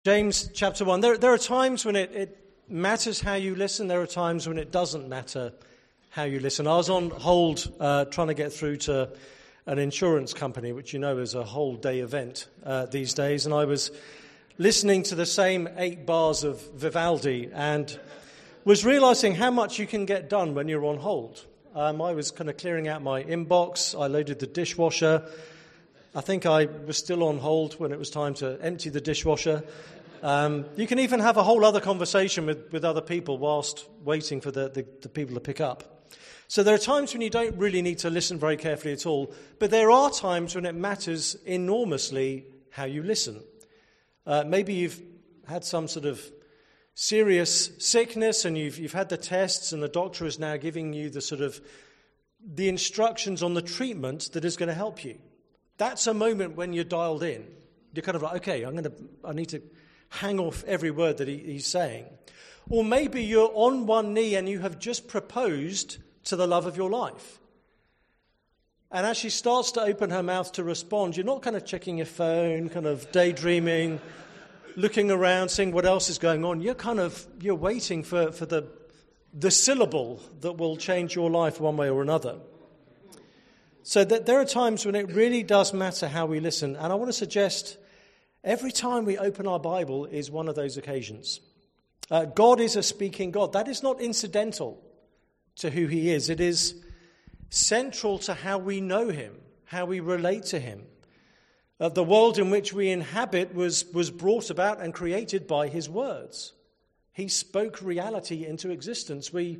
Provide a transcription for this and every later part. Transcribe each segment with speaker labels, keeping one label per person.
Speaker 1: James chapter 1. There are times when it matters how you listen. There are times when it doesn't matter how you listen. I was on hold trying to get through to an insurance company, which you know is a whole day event these days, and I was listening to the same 8 bars of Vivaldi and was realizing how much you can get done when you're on hold. I was kind of clearing out my inbox. I loaded the dishwasher. I think I was still on hold when it was time to empty the dishwasher. You can even have a whole other conversation with other people whilst waiting for the people to pick up. So there are times when you don't really need to listen very carefully at all, but there are times when it matters enormously how you listen. Maybe you've had some sort of serious sickness and you've had the tests and the doctor is now giving you the instructions on the treatment that is going to help you. That's a moment when you're dialed in. You're kind of like, okay, I need to hang off every word that he's saying. Or maybe you're on one knee and you have just proposed to the love of your life. And as she starts to open her mouth to respond, you're not kind of checking your phone, kind of daydreaming, looking around, seeing what else is going on. You're waiting for the syllable that will change your life one way or another. So that there are times when it really does matter how we listen. And I want to suggest every time we open our Bible is one of those occasions. God is a speaking God. That is not incidental to who he is. It is central to how we know him, how we relate to him. The world in which we inhabit was brought about and created by his words. He spoke reality into existence. We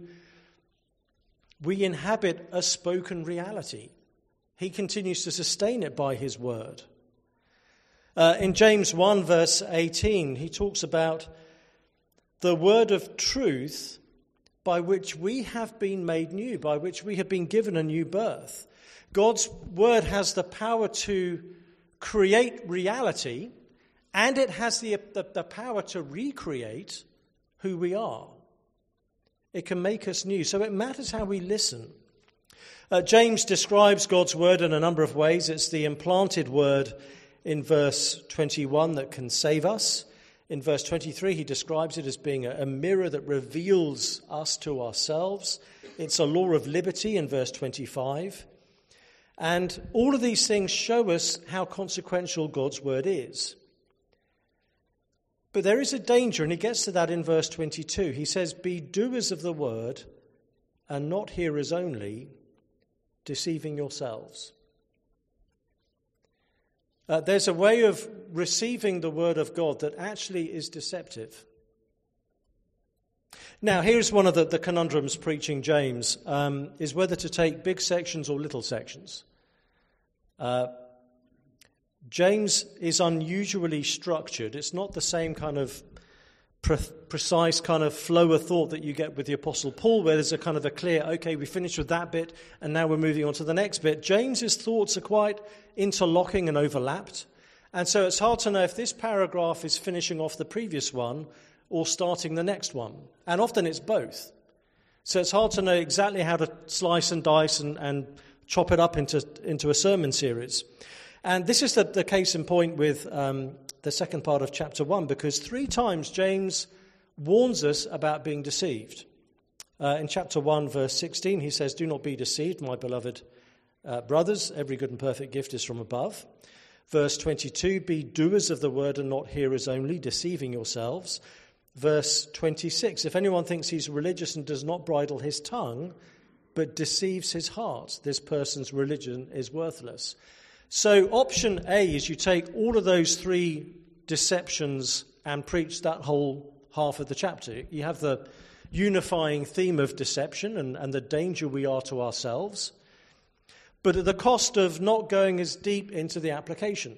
Speaker 1: inhabit a spoken reality. He continues to sustain it by his word. In James 1 verse 18, he talks about the word of truth by which we have been made new, by which we have been given a new birth. God's word has the power to create reality, and it has the power to recreate who we are. It can make us new. So it matters how we listen. James describes God's word in a number of ways. It's the implanted word in verse 21 that can save us. In verse 23, he describes it as being a mirror that reveals us to ourselves. It's a law of liberty in verse 25. And all of these things show us how consequential God's word is. But there is a danger, and he gets to that in verse 22. He says, "Be doers of the word and not hearers only, deceiving yourselves." There's a way of receiving the word of God that actually is deceptive. Now, here's one of the conundrums preaching James, is whether to take big sections or little sections. James is unusually structured. It's not the same kind of precise kind of flow of thought that you get with the Apostle Paul, where there's a kind of a clear, okay, we finished with that bit, and now we're moving on to the next bit. James's thoughts are quite interlocking and overlapped, and so it's hard to know if this paragraph is finishing off the previous one or starting the next one, and often it's both. So it's hard to know exactly how to slice and dice and chop it up into a sermon series. And this is the case in point with the second part of chapter 1, because 3 times James warns us about being deceived. In chapter 1, verse 16, he says, "Do not be deceived, my beloved brothers. Every good and perfect gift is from above." Verse 22, "Be doers of the word and not hearers only, deceiving yourselves." Verse 26, "If anyone thinks he's religious and does not bridle his tongue, but deceives his heart, this person's religion is worthless." So option A is you take all of those 3 deceptions and preach that whole half of the chapter. You have the unifying theme of deception and the danger we are to ourselves, but at the cost of not going as deep into the application.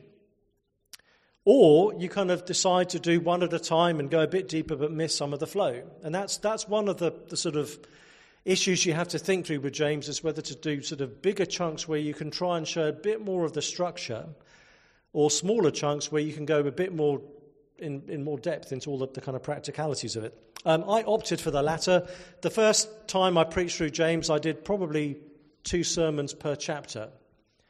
Speaker 1: Or you kind of decide to do one at a time and go a bit deeper but miss some of the flow. And that's one of the sort of issues you have to think through with James, is whether to do sort of bigger chunks where you can try and show a bit more of the structure, or smaller chunks where you can go a bit more in more depth into all the kind of practicalities of it. I opted for the latter. The first time I preached through James, I did probably 2 sermons per chapter.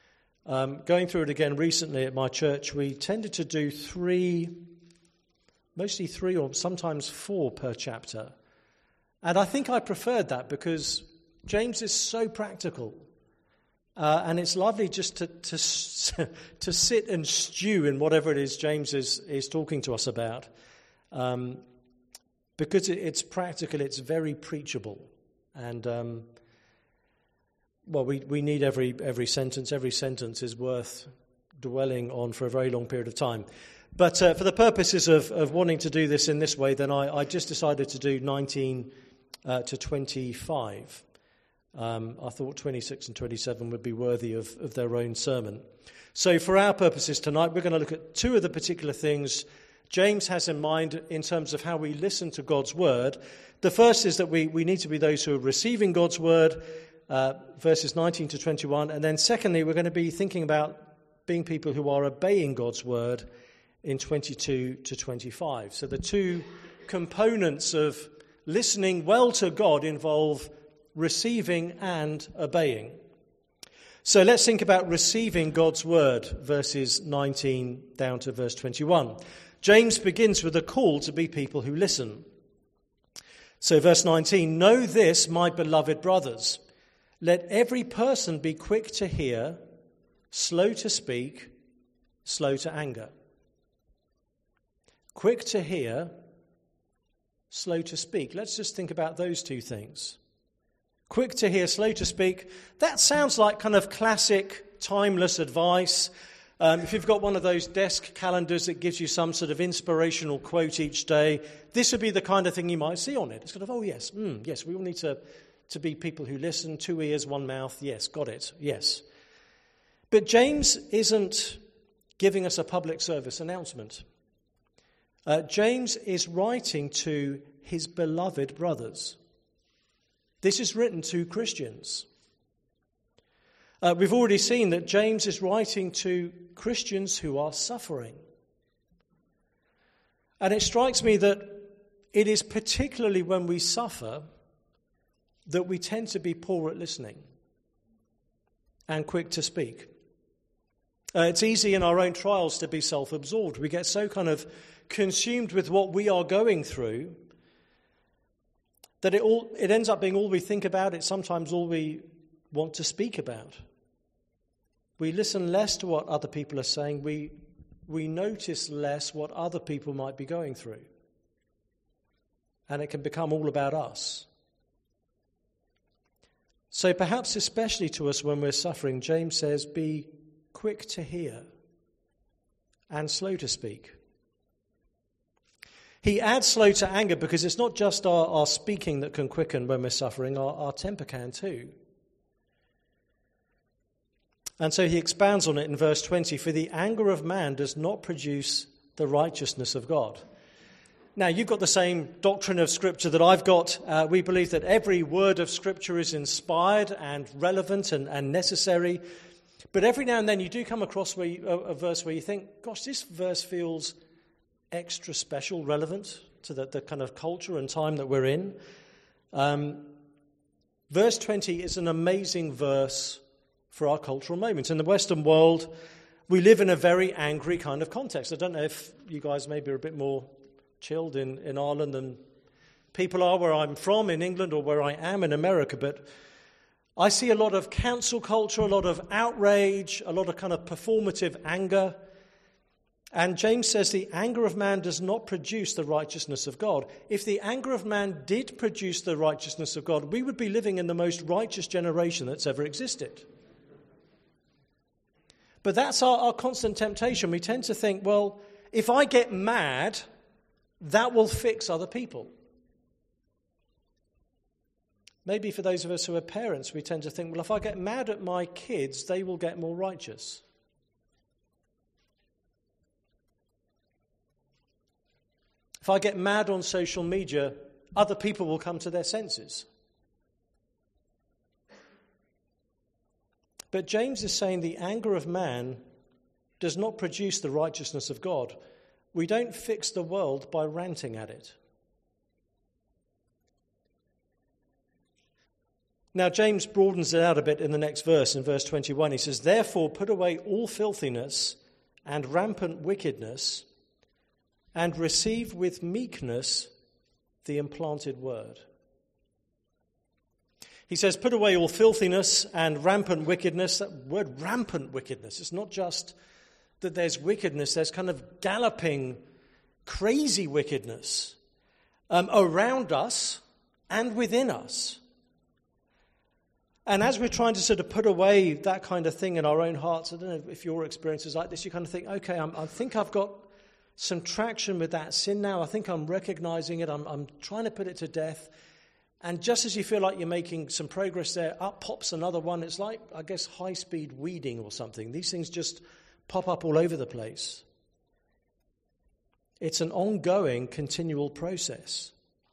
Speaker 1: Going through it again recently at my church, we tended to do 3 mostly 3 or sometimes 4 per chapter. And I think I preferred that because James is so practical. And it's lovely just to sit and stew in whatever it is James is talking to us about. Because it's practical, it's very preachable. And, we need every sentence. Every sentence is worth dwelling on for a very long period of time. But for the purposes of wanting to do this in this way, then I just decided to do 19 to 25. I thought 26 and 27 would be worthy of their own sermon. So for our purposes tonight, we're going to look at 2 of the particular things James has in mind in terms of how we listen to God's word. The first is that we need to be those who are receiving God's word, verses 19 to 21. And then secondly, we're going to be thinking about being people who are obeying God's word in 22 to 25. So the 2 components of listening well to God involve receiving and obeying. So let's think about receiving God's word, verses 19 down to verse 21. James begins with a call to be people who listen. So verse 19, "Know this, my beloved brothers, let every person be quick to hear, slow to speak, slow to anger." Quick to hear, slow to speak. Let's just think about those 2 things. Quick to hear, slow to speak. That sounds like kind of classic, timeless advice. If you've got one of those desk calendars that gives you some sort of inspirational quote each day, this would be the kind of thing you might see on it. It's kind of, yes, we all need to be people who listen, 2 ears, 1 mouth. Yes, got it, yes. But James isn't giving us a public service announcement. James is writing to his beloved brothers. This is written to Christians. We've already seen that James is writing to Christians who are suffering. And it strikes me that it is particularly when we suffer that we tend to be poor at listening and quick to speak. It's easy in our own trials to be self-absorbed. We get so kind of consumed with what we are going through that it ends up being all we think about. It's sometimes all we want to speak about. We listen less to what other people are saying. We notice less what other people might be going through. And it can become all about us. So perhaps especially to us when we're suffering, James says, be quick to hear and slow to speak. He adds slow to anger because it's not just our speaking that can quicken when we're suffering, our temper can too. And so he expounds on it in verse 20, "For the anger of man does not produce the righteousness of God." Now, you've got the same doctrine of Scripture that I've got. We believe that every word of Scripture is inspired and relevant and necessary. But every now and then you do come across a verse where you think, gosh, this verse feels extra special, relevant to the kind of culture and time that we're in. Verse 20 is an amazing verse for our cultural moment. In the Western world, we live in a very angry kind of context. I don't know if you guys maybe are a bit more chilled in Ireland than people are where I'm from in England or where I am in America, but I see a lot of cancel culture, a lot of outrage, a lot of kind of performative anger. And James says the anger of man does not produce the righteousness of God. If the anger of man did produce the righteousness of God, we would be living in the most righteous generation that's ever existed. But that's our constant temptation. We tend to think, well, if I get mad, that will fix other people. Maybe for those of us who are parents, we tend to think, well, if I get mad at my kids, they will get more righteous. If I get mad on social media, other people will come to their senses. But James is saying the anger of man does not produce the righteousness of God. We don't fix the world by ranting at it. Now, James broadens it out a bit in the next verse, in verse 21. He says, "Therefore put away all filthiness and rampant wickedness, and receive with meekness the implanted word. He says, put away all filthiness and rampant wickedness. That word rampant wickedness, it's not just that there's wickedness, there's kind of galloping, crazy wickedness around us and within us. And as we're trying to sort of put away that kind of thing in our own hearts, I don't know if your experience is like this, you kind of think, okay, I think I've got some traction with that sin now. I think I'm recognizing it. I'm trying to put it to death. And just as you feel like you're making some progress there, up pops another one. It's like, I guess, high-speed weeding or something. These things just pop up all over the place. It's an ongoing, continual process.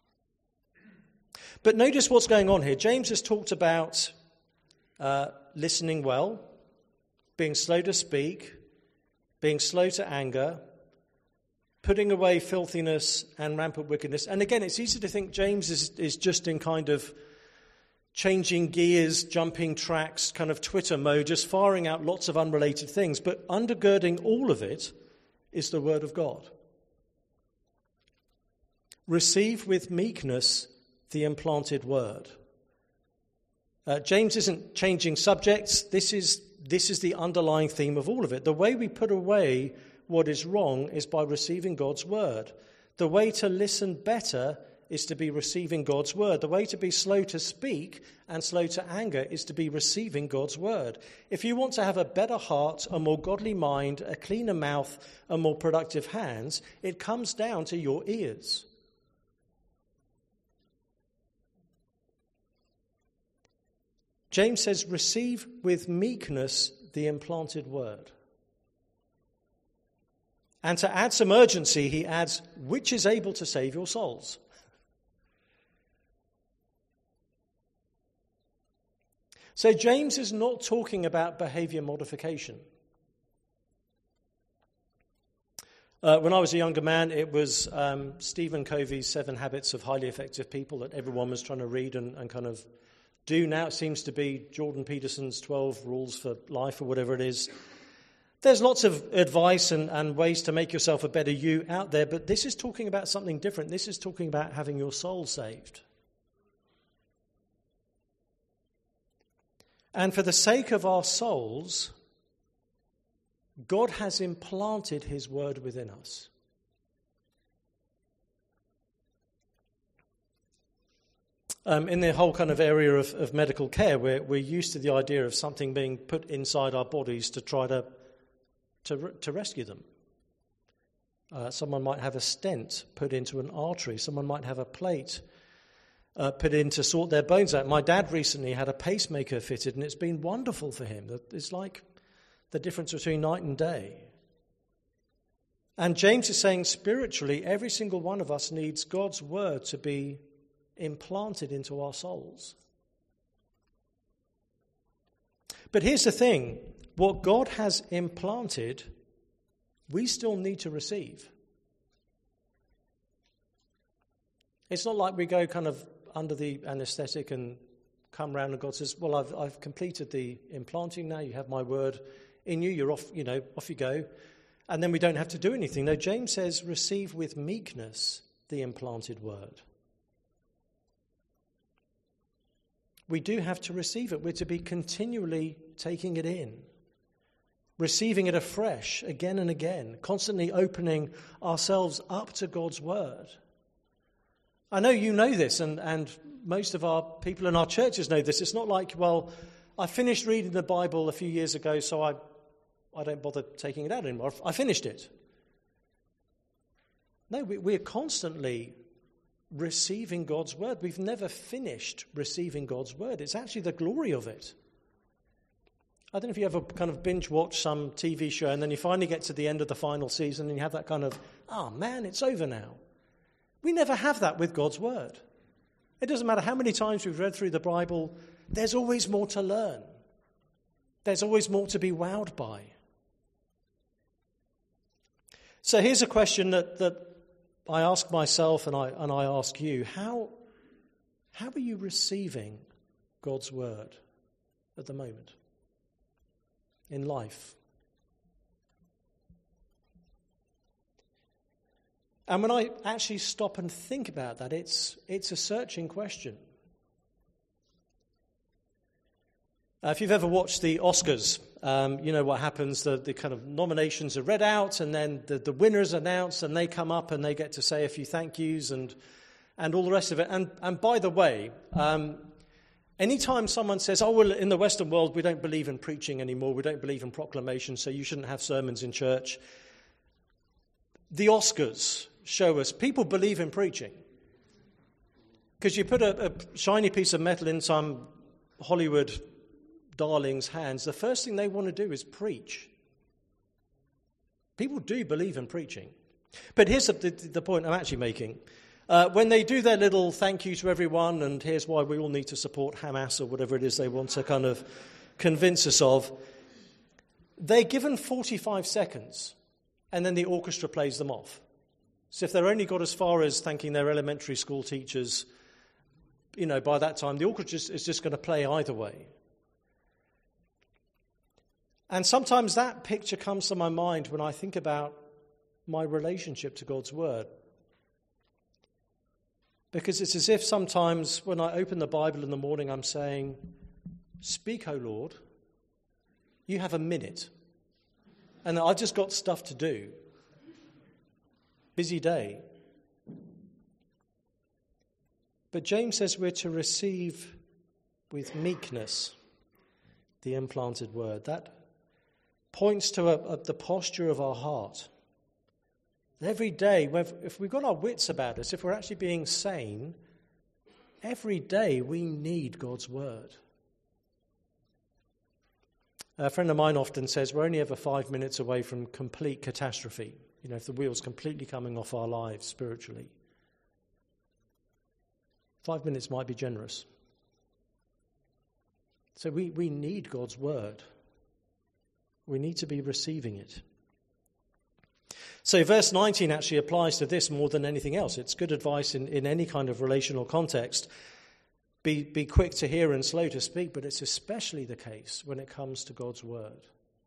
Speaker 1: But notice what's going on here. James has talked about listening well, being slow to speak, being slow to anger, putting away filthiness and rampant wickedness. And again, it's easy to think James is just in kind of changing gears, jumping tracks, kind of Twitter mode, just firing out lots of unrelated things. But undergirding all of it is the word of God. Receive with meekness the implanted word. James isn't changing subjects. This is the underlying theme of all of it. The way we put away what is wrong is by receiving God's word. The way to listen better is to be receiving God's word. The way to be slow to speak and slow to anger is to be receiving God's word. If you want to have a better heart, a more godly mind, a cleaner mouth, and more productive hands, it comes down to your ears. James says, receive with meekness the implanted word. And to add some urgency, he adds, which is able to save your souls. So James is not talking about behavior modification. When I was a younger man, it was Stephen Covey's 7 Habits of Highly Effective People that everyone was trying to read and kind of do. Now it seems to be Jordan Peterson's 12 Rules for Life or whatever it is. There's lots of advice and ways to make yourself a better you out there, but this is talking about something different. This is talking about having your soul saved. And for the sake of our souls, God has implanted his word within us. In the whole kind of area of medical care, we're used to the idea of something being put inside our bodies to try to rescue them. Someone might have a stent put into an artery. Someone might have a plate put in to sort their bones out. My dad recently had a pacemaker fitted, and it's been wonderful for him. It's like the difference between night and day. And James is saying spiritually, every single one of us needs God's word to be implanted into our souls. But here's the thing. What God has implanted, we still need to receive. It's not like we go kind of under the anesthetic and come round and God says, well, I've completed the implanting now. You have my word in you. You're off, off you go. And then we don't have to do anything. No, James says, receive with meekness the implanted word. We do have to receive it. We're to be continually taking it in, receiving it afresh again and again, constantly opening ourselves up to God's word. I know you know this, and most of our people in our churches know this. It's not like, well, I finished reading the Bible a few years ago, so I don't bother taking it out anymore. I finished it. No, we're constantly receiving God's word. We've never finished receiving God's word. It's actually the glory of it. I don't know if you ever kind of binge watch some TV show and then you finally get to the end of the final season and you have that kind of, oh man, it's over now. We never have that with God's word. It doesn't matter how many times we've read through the Bible, there's always more to learn. There's always more to be wowed by. So here's a question that I ask myself and I ask you, how are you receiving God's word at the moment in life? And when I actually stop and think about that, it's a searching question. If you've ever watched the Oscars, you know what happens. The kind of nominations are read out, and then the winners announced, and they come up and they get to say a few thank yous and all the rest of it. And by the way, anytime someone says, oh, well, in the Western world, we don't believe in preaching anymore, we don't believe in proclamation, so you shouldn't have sermons in church. The Oscars show us people believe in preaching. Because you put a shiny piece of metal in some Hollywood darling's hands, the first thing they want to do is preach. People do believe in preaching. But here's the point I'm actually making. When they do their little thank you to everyone, and here's why we all need to support Hamas or whatever it is they want to kind of convince us of, they're given 45 seconds, and then the orchestra plays them off. So if they're only got as far as thanking their elementary school teachers, you know, by that time, the orchestra is just going to play either way. And sometimes that picture comes to my mind when I think about my relationship to God's Word. Because it's as if sometimes when I open the Bible in the morning, I'm saying, speak, O Lord, you have a minute. And I've just got stuff to do. Busy day. But James says we're to receive with meekness the implanted word. That points to the posture of our heart. Every day, if we've got our wits about us, if we're actually being sane, every day we need God's word. A friend of mine often says we're only ever 5 minutes away from complete catastrophe, you know, if the wheel's completely coming off our lives spiritually. 5 minutes might be generous. So we need God's word. We need to be receiving it. So verse 19 actually applies to this more than anything else. It's good advice in any kind of relational context. Be quick to hear and slow to speak, but it's especially the case when it comes to God's word.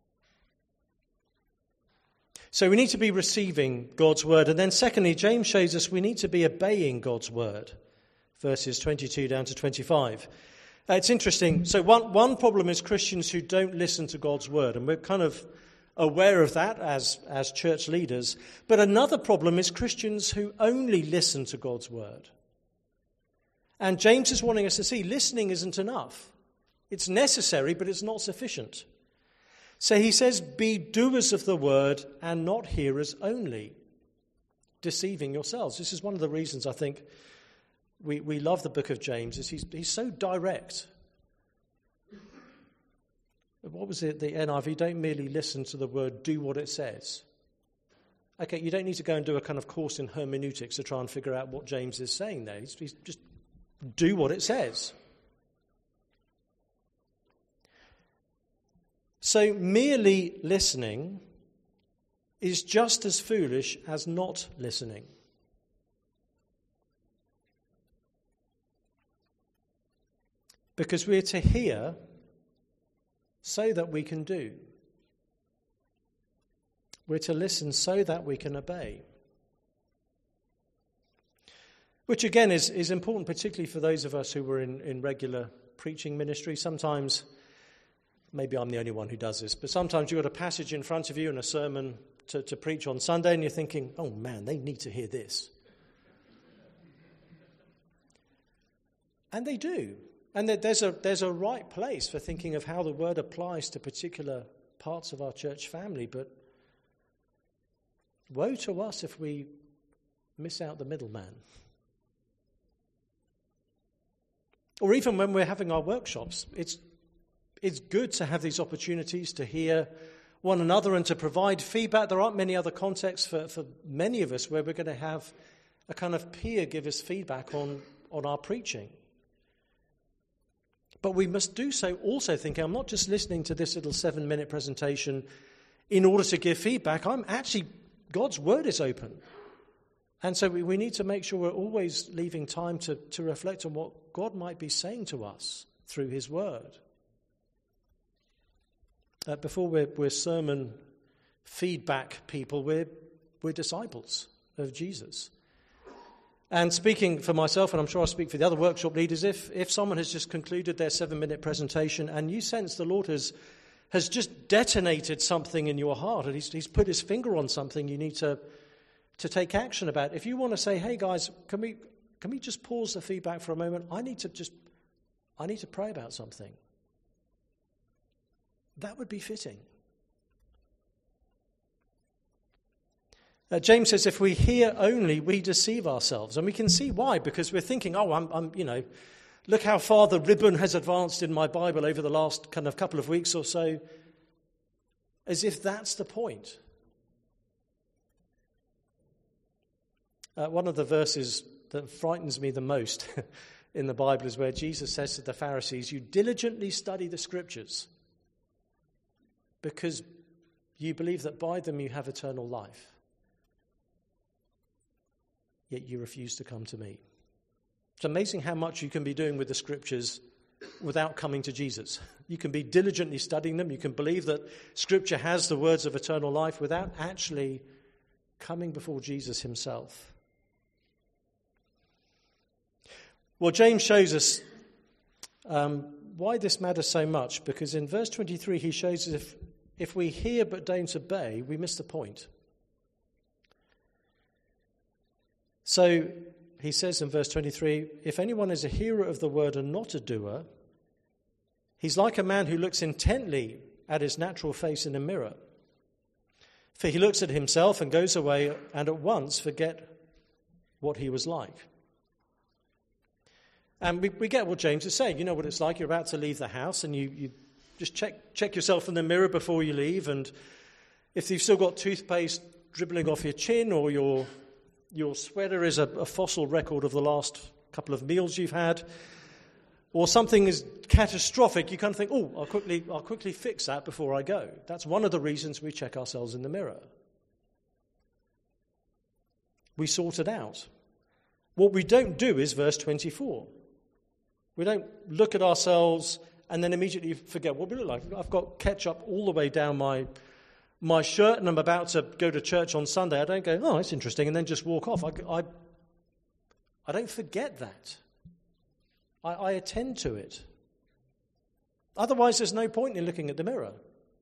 Speaker 1: So we need to be receiving God's word. And then secondly, James shows us we need to be obeying God's word. Verses 22 down to 25. It's interesting. So one problem is Christians who don't listen to God's word, and we're kind of aware of that as church leaders. But another problem is Christians who only listen to God's word. And James is wanting us to see listening isn't enough. It's necessary, but it's not sufficient. So he says, be doers of the word and not hearers only, deceiving yourselves. This is one of the reasons I think we love the book of James, is he's so direct. What was it, the NIV? Don't merely listen to the word, do what it says. Okay, you don't need to go and do a kind of course in hermeneutics to try and figure out what James is saying there. He's just do what it says. So merely listening is just as foolish as not listening. Because we're to hear so that we can do. We're to listen so that we can obey. Which again is important, particularly for those of us who were in regular preaching ministry. Sometimes, maybe I'm the only one who does this, but sometimes you've got a passage in front of you and a sermon to preach on Sunday, and you're thinking, oh man, they need to hear this. And they do. And there's a right place for thinking of how the word applies to particular parts of our church family, but woe to us if we miss out the middleman. Or even when we're having our workshops, it's good to have these opportunities to hear one another and to provide feedback. There aren't many other contexts for many of us where we're going to have a kind of peer give us feedback on our preaching. But we must do so also thinking, I'm not just listening to this little 7-minute presentation in order to give feedback. God's word is open. And so we need to make sure we're always leaving time to reflect on what God might be saying to us through his word. Before we're sermon feedback people, we're disciples. of Jesus. And speaking for myself, and I'm sure I speak for the other workshop leaders, if someone has just concluded their 7-minute presentation and you sense the Lord has just detonated something in your heart and he's put his finger on something you need to take action about, if you want to say, hey guys, can we just pause the feedback for a moment? I need to pray about something. That would be fitting. James says, if we hear only, we deceive ourselves. And we can see why, because we're thinking, look how far the ribbon has advanced in my Bible over the last kind of couple of weeks or so, as if that's the point. One of the verses that frightens me the most in the Bible is where Jesus says to the Pharisees, you diligently study the Scriptures because you believe that by them you have eternal life. Yet you refuse to come to me. It's amazing how much you can be doing with the Scriptures without coming to Jesus. You can be diligently studying them. You can believe that Scripture has the words of eternal life without actually coming before Jesus himself. Well, James shows us why this matters so much, because in verse 23 he shows us if we hear but don't obey, we miss the point. So he says in verse 23, if anyone is a hearer of the word and not a doer, he's like a man who looks intently at his natural face in a mirror. For he looks at himself and goes away and at once forget what he was like. And we get what James is saying. You know what it's like. You're about to leave the house and you just check yourself in the mirror before you leave. And if you've still got toothpaste dribbling off your chin, or your sweater is a fossil record of the last couple of meals you've had, or something is catastrophic, you kind of think, I'll quickly fix that before I go. That's one of the reasons we check ourselves in the mirror. We sort it out. What we don't do is verse 24. We don't look at ourselves and then immediately forget what we look like. I've got ketchup all the way down my shirt and I'm about to go to church on Sunday. I don't go, that's interesting, and then just walk off. I don't forget that. I attend to it. Otherwise, there's no point in looking at the mirror.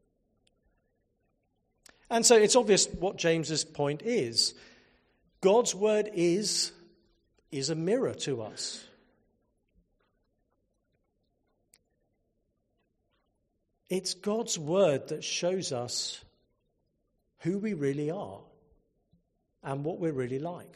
Speaker 1: And so it's obvious what James's point is. God's word is a mirror to us. It's God's word that shows us who we really are and what we're really like.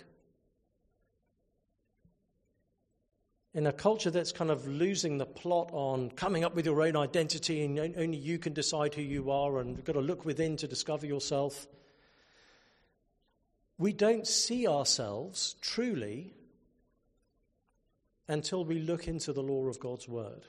Speaker 1: In a culture that's kind of losing the plot on coming up with your own identity and only you can decide who you are and you've got to look within to discover yourself, we don't see ourselves truly until we look into the law of God's word.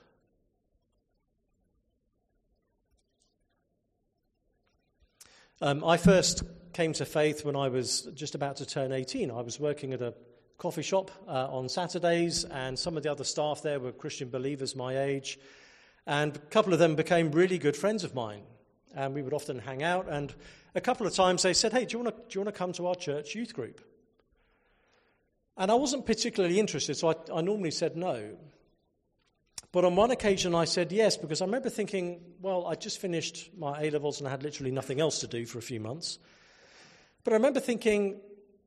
Speaker 1: I first came to faith when I was just about to turn 18. I was working at a coffee shop on Saturdays, and some of the other staff there were Christian believers my age, and a couple of them became really good friends of mine, and we would often hang out, and a couple of times they said, hey, do you want to come to our church youth group? And I wasn't particularly interested, so I normally said no. But on one occasion I said yes, because I remember thinking, well, I just finished my A-levels and I had literally nothing else to do for a few months. But I remember thinking,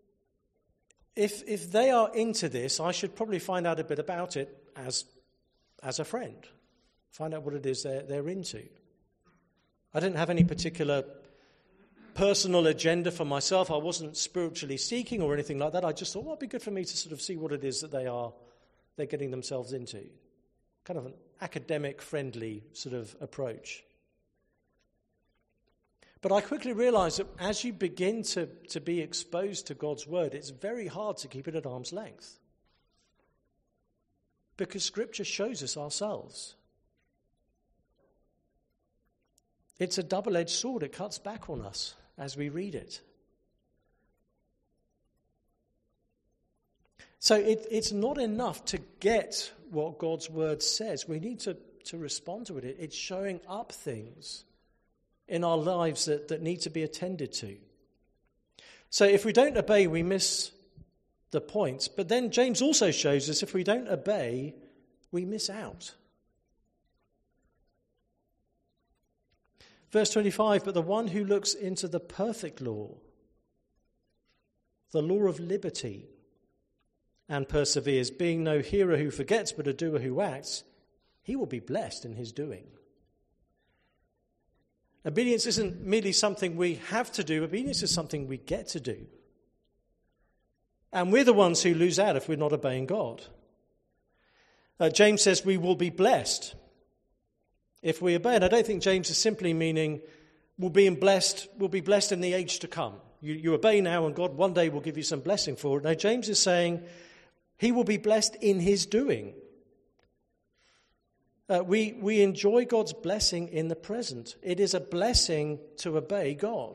Speaker 1: if they are into this, I should probably find out a bit about it as a friend. Find out what it is they're into. I didn't have any particular personal agenda for myself. I wasn't spiritually seeking or anything like that. I just thought, well, it'd be good for me to sort of see what it is that they're getting themselves into. Kind of an academic, friendly sort of approach. But I quickly realized that as you begin to be exposed to God's word, it's very hard to keep it at arm's length. Because Scripture shows us ourselves. It's a double-edged sword. It cuts back on us as we read it. So it's not enough to get what God's word says. We need to respond to it. It's showing up things in our lives that need to be attended to. So if we don't obey, we miss the point. But then James also shows us if we don't obey, we miss out. Verse 25, but the one who looks into the perfect law, the law of liberty, and perseveres, being no hearer who forgets, but a doer who acts, he will be blessed in his doing. Obedience isn't merely something we have to do. Obedience is something we get to do. And we're the ones who lose out if we're not obeying God. James says we will be blessed if we obey. And I don't think James is simply meaning we'll be blessed in the age to come. You obey now and God one day will give you some blessing for it. No, James is saying he will be blessed in his doing. We enjoy God's blessing in the present. It is a blessing to obey God.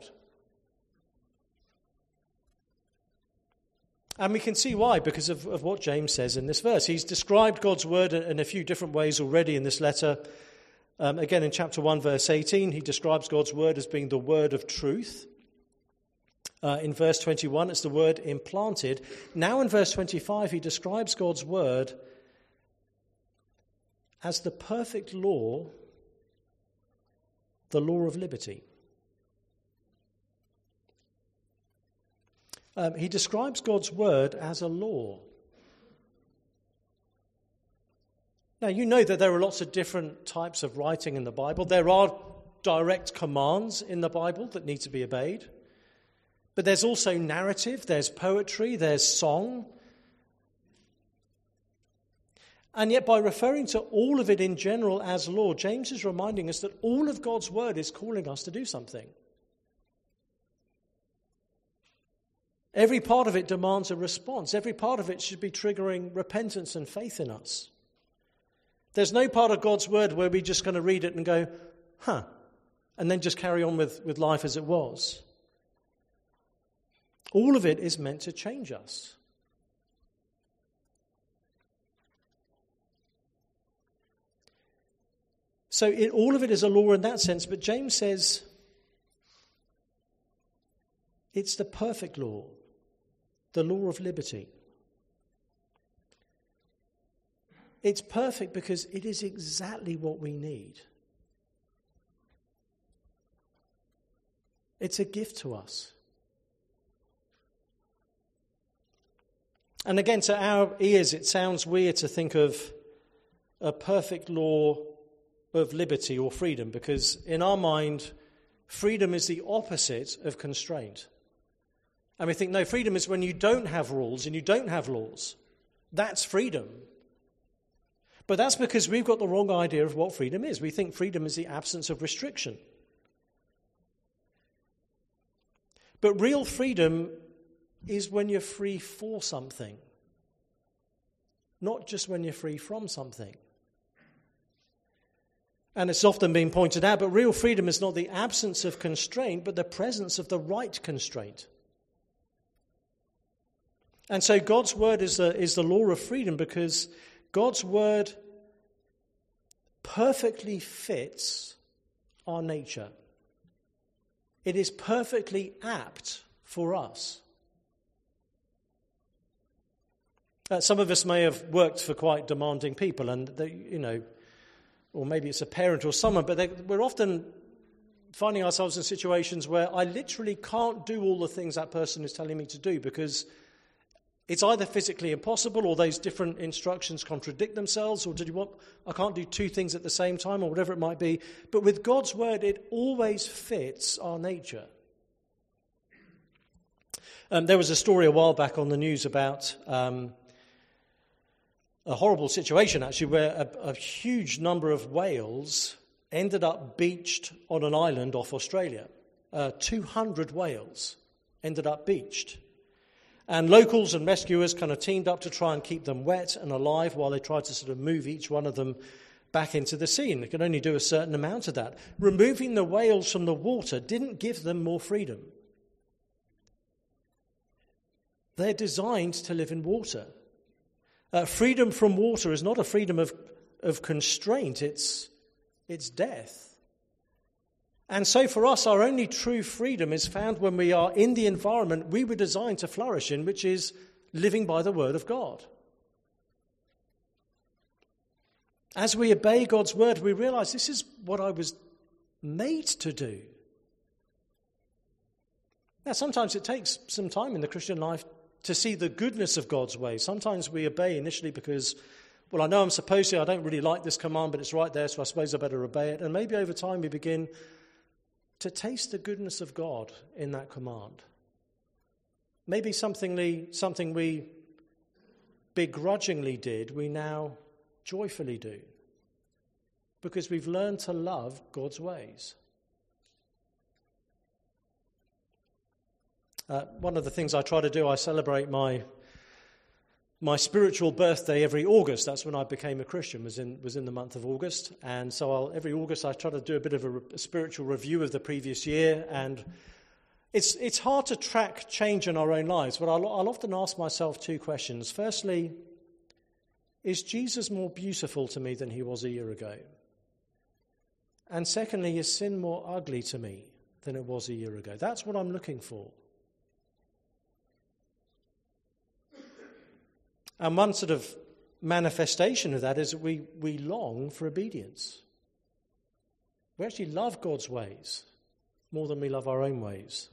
Speaker 1: And we can see why, because of what James says in this verse. He's described God's word in a few different ways already in this letter. Again, in chapter 1, verse 18, he describes God's word as being the word of truth. In verse 21, it's the word implanted. Now in verse 25, he describes God's word as the perfect law, the law of liberty. He describes God's word as a law. Now, you know that there are lots of different types of writing in the Bible. There are direct commands in the Bible that need to be obeyed. But there's also narrative, there's poetry, there's song. And yet by referring to all of it in general as law, James is reminding us that all of God's word is calling us to do something. Every part of it demands a response. Every part of it should be triggering repentance and faith in us. There's no part of God's word where we're just going to read it and go, and then just carry on with life as it was. All of it is meant to change us. So all of it is a law in that sense, but James says it's the perfect law, the law of liberty. It's perfect because it is exactly what we need. It's a gift to us. And again, to our ears, it sounds weird to think of a perfect law of liberty or freedom, because in our mind, freedom is the opposite of constraint. And we think, no, freedom is when you don't have rules and you don't have laws. That's freedom. But that's because we've got the wrong idea of what freedom is. We think freedom is the absence of restriction. But real freedom is when you're free for something, not just when you're free from something. And it's often been pointed out, but real freedom is not the absence of constraint, but the presence of the right constraint. And so God's word is the law of freedom because God's word perfectly fits our nature. It is perfectly apt for us. Some of us may have worked for quite demanding people, and or maybe it's a parent or someone, but we're often finding ourselves in situations where I literally can't do all the things that person is telling me to do because it's either physically impossible or those different instructions contradict themselves, or I can't do two things at the same time, or whatever it might be. But with God's word, it always fits our nature. There was a story a while back on the news about a horrible situation, actually, where a huge number of whales ended up beached on an island off Australia. 200 whales ended up beached. And locals and rescuers kind of teamed up to try and keep them wet and alive while they tried to sort of move each one of them back into the sea. And they could only do a certain amount of that. Removing the whales from the water didn't give them more freedom. They're designed to live in water. Freedom from water is not a freedom of constraint, it's death. And so for us, our only true freedom is found when we are in the environment we were designed to flourish in, which is living by the word of God. As we obey God's word, we realize this is what I was made to do. Now, sometimes it takes some time in the Christian life to see the goodness of God's ways. Sometimes we obey initially because, well, I know I'm supposed to, I don't really like this command, but it's right there, so I suppose I better obey it. And maybe over time we begin to taste the goodness of God in that command. Maybe something we begrudgingly did, we now joyfully do, because we've learned to love God's ways. One of the things I try to do, I celebrate my spiritual birthday every August. That's when I became a Christian, was in the month of August. And so every August I try to do a bit of a spiritual review of the previous year. And it's hard to track change in our own lives, but I'll often ask myself two questions. Firstly, is Jesus more beautiful to me than he was a year ago? And secondly, is sin more ugly to me than it was a year ago? That's what I'm looking for. And one sort of manifestation of that is that we long for obedience. We actually love God's ways more than we love our own ways.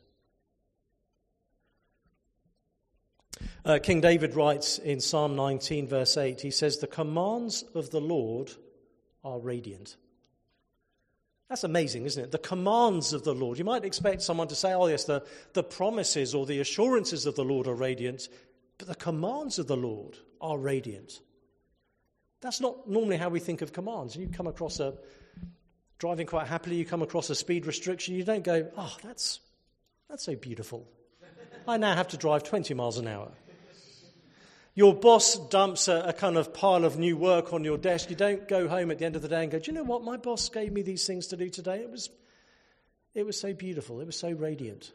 Speaker 1: King David writes in Psalm 19, verse 8, he says, "The commands of the Lord are radiant." That's amazing, isn't it? The commands of the Lord. You might expect someone to say, oh yes, the promises or the assurances of the Lord are radiant, but the commands of the Lord are radiant. That's not normally how we think of commands. You come across driving quite happily, you come across a speed restriction, you don't go, oh, that's so beautiful. I now have to drive 20 miles an hour. Your boss dumps a kind of pile of new work on your desk. You don't go home at the end of the day and go, do you know what? My boss gave me these things to do today. It was so beautiful. It was so radiant.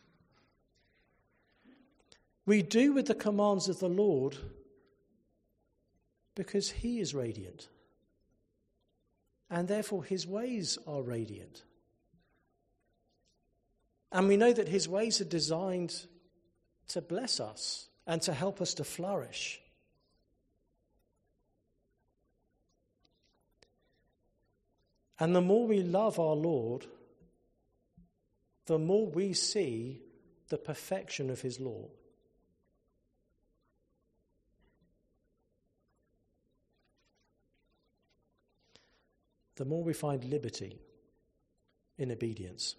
Speaker 1: We do with the commands of the Lord because he is radiant. And therefore his ways are radiant. And we know that his ways are designed to bless us and to help us to flourish. And the more we love our Lord, the more we see the perfection of his law. The more we find liberty in obedience.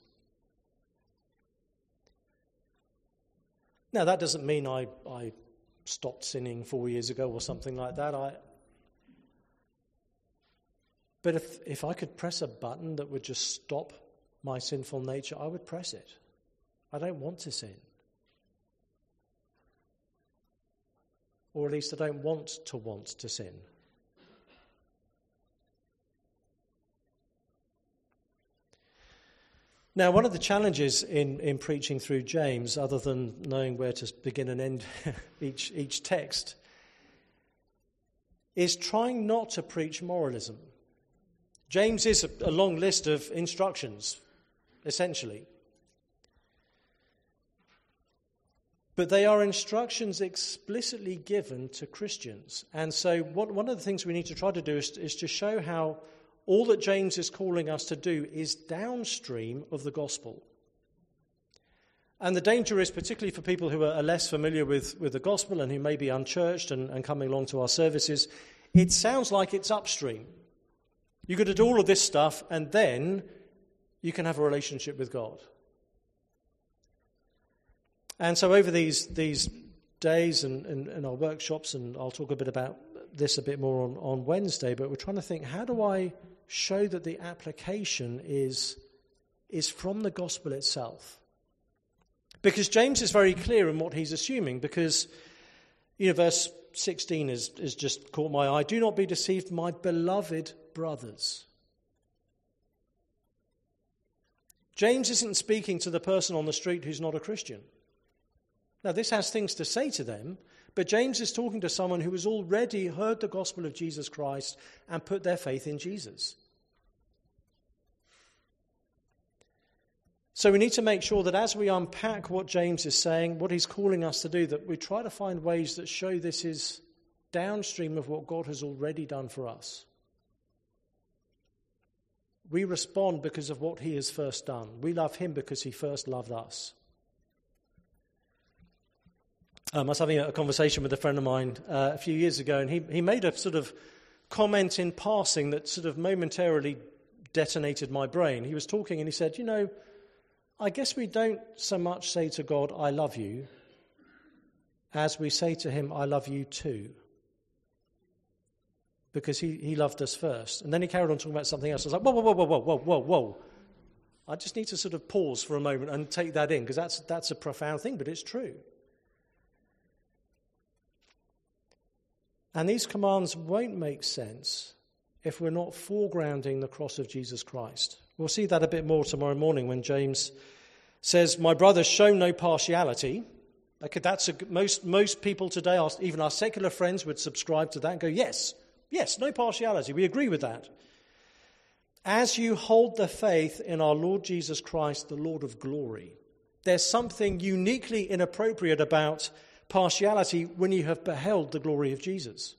Speaker 1: Now, that doesn't mean I stopped sinning 4 years ago or something like that. But if I could press a button that would just stop my sinful nature, I would press it. I don't want to sin. Or at least I don't want to sin. Now, one of the challenges in preaching through James, other than knowing where to begin and end each text, is trying not to preach moralism. James is a long list of instructions, essentially. But they are instructions explicitly given to Christians. And so one of the things we need to try to do is to show how all that James is calling us to do is downstream of the gospel. And the danger is, particularly for people who are less familiar with the gospel and who may be unchurched and coming along to our services, it sounds like it's upstream. You've got to do all of this stuff and then you can have a relationship with God. And so over these days and our workshops, and I'll talk a bit about this a bit more on Wednesday, but we're trying to think, how do I show that the application is from the gospel itself? Because James is very clear in what he's assuming, because verse 16 has just caught my eye. Do not be deceived, my beloved brothers. James isn't speaking to the person on the street who's not a Christian. Now, this has things to say to them, but James is talking to someone who has already heard the gospel of Jesus Christ and put their faith in Jesus. So we need to make sure that as we unpack what James is saying, what he's calling us to do, that we try to find ways that show this is downstream of what God has already done for us. We respond because of what he has first done. We love him because he first loved us. I was having a conversation with a friend of mine a few years ago, and he made a sort of comment in passing that sort of momentarily detonated my brain. He was talking and he said, I guess we don't so much say to God, I love you, as we say to him, I love you too. Because he loved us first. And then he carried on talking about something else. I was like, whoa. I just need to sort of pause for a moment and take that in, because that's a profound thing, but it's true. And these commands won't make sense if we're not foregrounding the cross of Jesus Christ. We'll see that a bit more tomorrow morning when James says, my brothers, show no partiality. Okay, most people today, even our secular friends, would subscribe to that and go, yes, no partiality. We agree with that. As you hold the faith in our Lord Jesus Christ, the Lord of glory. There's something uniquely inappropriate about partiality when you have beheld the glory of Jesus.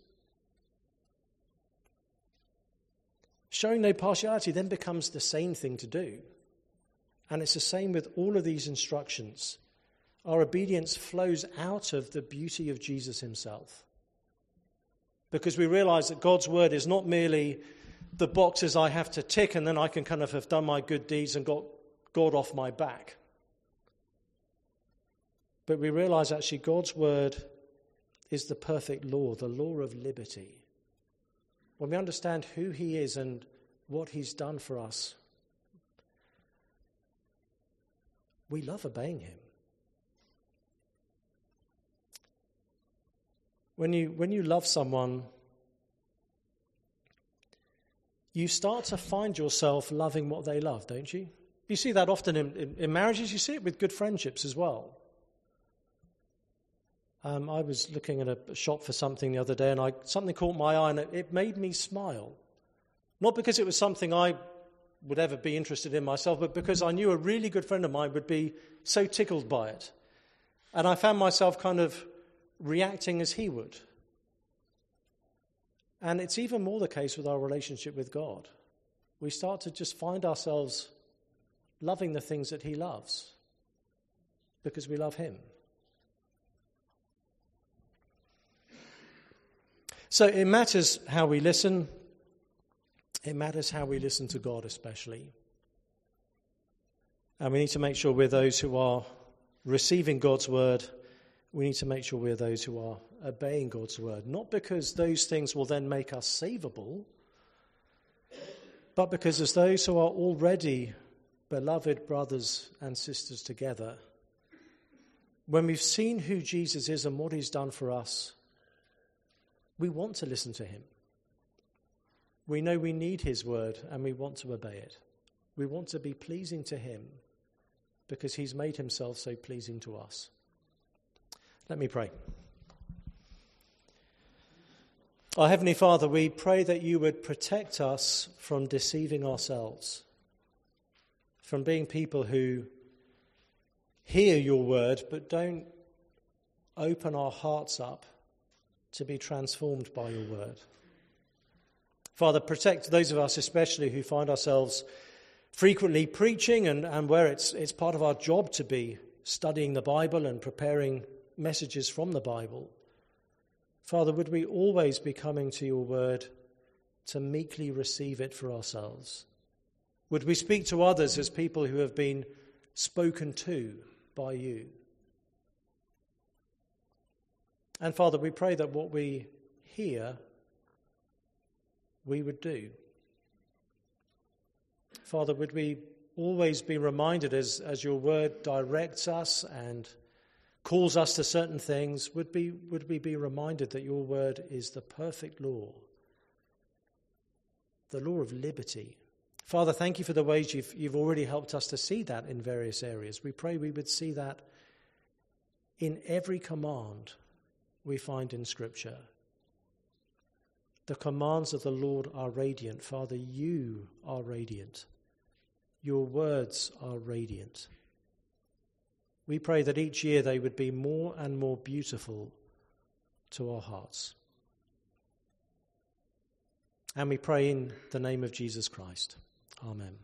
Speaker 1: Showing no partiality then becomes the sane thing to do. And it's the same with all of these instructions. Our obedience flows out of the beauty of Jesus himself. Because we realize that God's word is not merely the boxes I have to tick and then I can kind of have done my good deeds and got God off my back. But we realize actually God's word is the perfect law, the law of liberty. When we understand who he is and what he's done for us, we love obeying him. When you love someone, you start to find yourself loving what they love, don't you? You see that often in marriages. You see it with good friendships as well. I was looking at a shop for something the other day, and something caught my eye, and it made me smile. Not because it was something I would ever be interested in myself, but because I knew a really good friend of mine would be so tickled by it. And I found myself kind of reacting as he would. And it's even more the case with our relationship with God. We start to just find ourselves loving the things that he loves because we love him. So it matters how we listen. It matters how we listen to God especially. And we need to make sure we're those who are receiving God's word. We need to make sure we're those who are obeying God's word. Not because those things will then make us savable, but because as those who are already beloved brothers and sisters together, when we've seen who Jesus is and what he's done for us, we want to listen to him. We know we need his word and we want to obey it. We want to be pleasing to him because he's made himself so pleasing to us. Let me pray. Our Heavenly Father, we pray that you would protect us from deceiving ourselves, from being people who hear your word but don't open our hearts up to be transformed by your word. Father, protect those of us especially who find ourselves frequently preaching and where it's part of our job to be studying the Bible and preparing messages from the Bible. Father, would we always be coming to your word to meekly receive it for ourselves? Would we speak to others as people who have been spoken to by you? And Father, we pray that what we hear, we would do. Father, would we always be reminded as your word directs us and calls us to certain things, would we be reminded that your word is the perfect law, the law of liberty. Father, thank you for the ways you've already helped us to see that in various areas. We pray we would see that in every command we find in Scripture. The commands of the Lord are radiant. Father, you are radiant. Your words are radiant. We pray that each year they would be more and more beautiful to our hearts. And we pray in the name of Jesus Christ. Amen.